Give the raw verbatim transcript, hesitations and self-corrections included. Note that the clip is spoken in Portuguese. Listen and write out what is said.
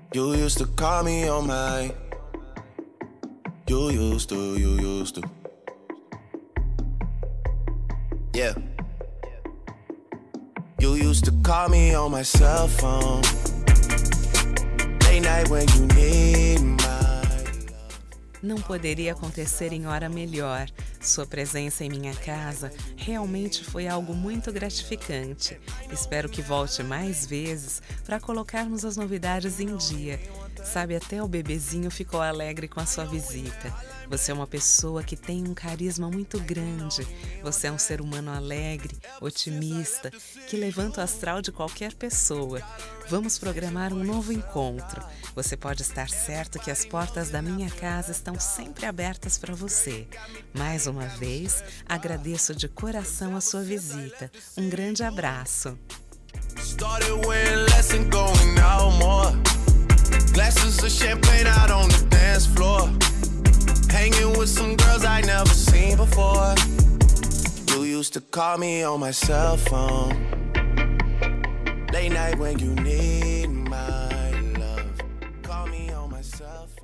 You used to call me on my. You used to, you used to. Yeah. You used to call me on my cell phone. Late night when you need my love. Não poderia acontecer em hora melhor. Sua presença em minha casa realmente foi algo muito gratificante. Espero que volte mais vezes para colocarmos as novidades em dia. Sabe, até o bebezinho ficou alegre com a sua visita. Você é uma pessoa que tem um carisma muito grande. Você é um ser humano alegre, otimista, que levanta o astral de qualquer pessoa. Vamos programar um novo encontro. Você pode estar certo que as portas da minha casa estão sempre abertas para você. Mais uma vez, agradeço de coração a sua visita. Um grande abraço. Started wearing less and going out more. Glasses of champagne out on the dance floor. Hanging with some girls I never seen before. You used to call me on my cell phone. Late night when you need my love. Call me on my cell phone.